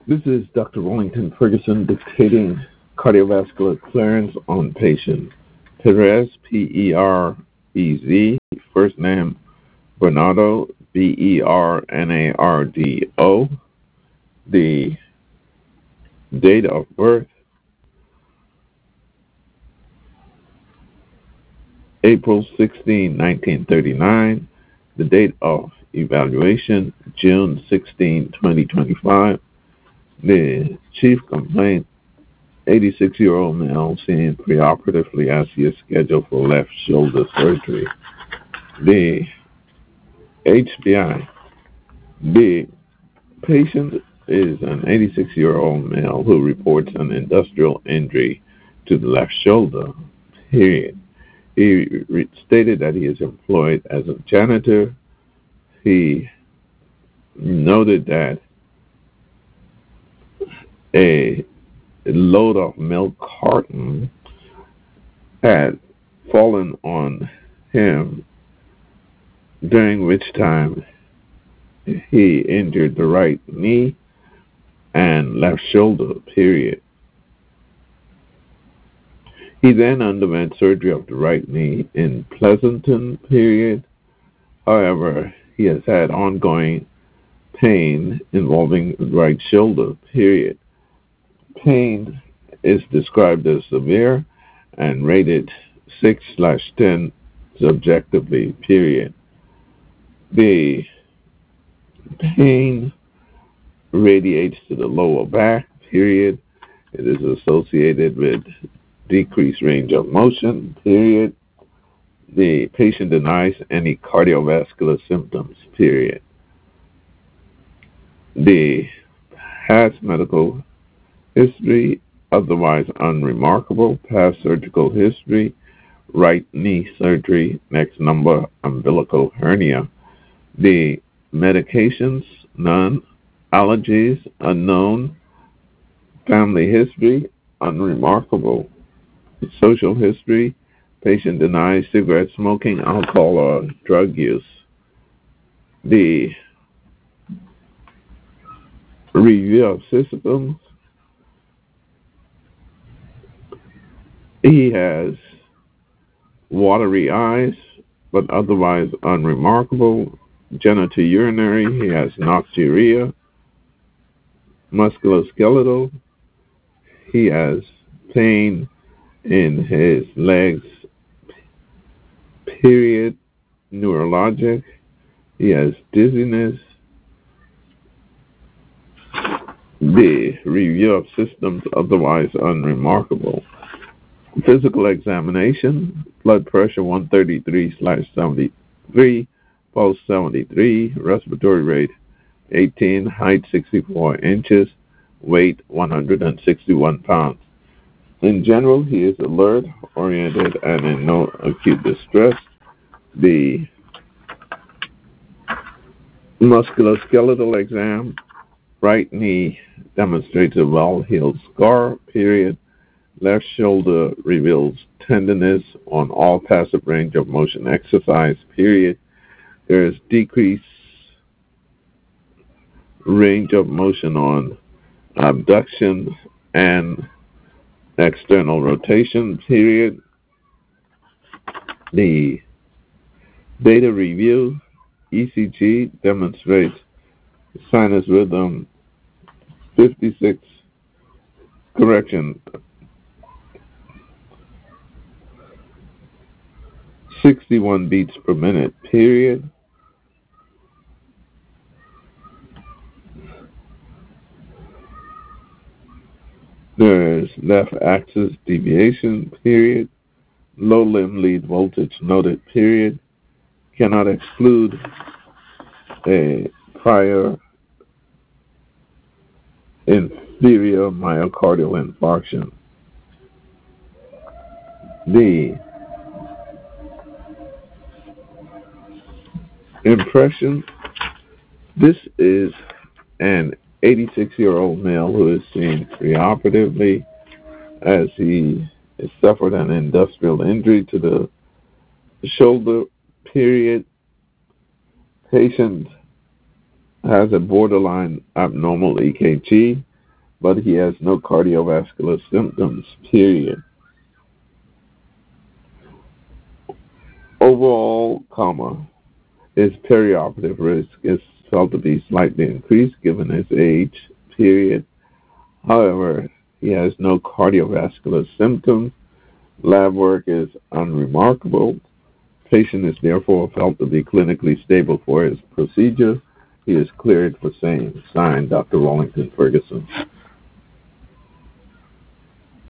This is Dr. Wellington Ferguson dictating cardiovascular clearance on patient Perez, Perez, first name Bernardo, Bernardo, the date of birth, April 16, 1939, the date of evaluation, June 16, 2025, the chief complaint, 86-year-old male seen preoperatively as he is scheduled for left shoulder surgery. The HBI. The patient is an 86-year-old male who reports an industrial injury to the left shoulder, period. He stated that he is employed as a janitor. He noted that a load of milk carton had fallen on him, during which time he injured the right knee and left shoulder, period. He then underwent surgery of the right knee in Pleasanton, period. However, he has had ongoing pain involving the right shoulder, period. Pain is described as severe and rated 6/10 subjectively, period. The pain radiates to the lower back, period. It is associated with decreased range of motion, period. The patient denies any cardiovascular symptoms, period. The has medical history, otherwise unremarkable, past surgical history, right knee surgery, next number, umbilical hernia. The medications, none. Allergies, unknown. Family history, unremarkable. Social history, patient denies cigarette smoking, alcohol, or drug use. The review of symptoms, he has watery eyes, but otherwise unremarkable. Genitourinary, he has nocturia. Musculoskeletal, he has pain in his legs, period. Neurologic, he has dizziness. The review of systems, otherwise unremarkable. Physical examination, blood pressure 133/73, pulse 73, respiratory rate 18, height 64 inches, weight 161 pounds. In general, he is alert, oriented, and in no acute distress. The musculoskeletal exam, right knee demonstrates a well-healed scar, period. Left shoulder reveals tenderness on all passive range of motion exercise, period. There is decreased range of motion on abduction and external rotation, period. The data review, ECG, demonstrates sinus rhythm 56, 61 beats per minute, period. There is left axis deviation, period. Low limb lead voltage noted, period. Cannot exclude a prior inferior myocardial infarction. The impression, this is an 86-year-old male who is seen preoperatively as he suffered an industrial injury to the shoulder, period. Patient has a borderline abnormal EKG. but he has no cardiovascular symptoms, period. Overall, his perioperative risk is felt to be slightly increased given his age, period. However, he has no cardiovascular symptoms. Lab work is unremarkable. Patient is therefore felt to be clinically stable for his procedure. He is cleared for same. Signed, Dr. Wallington Ferguson.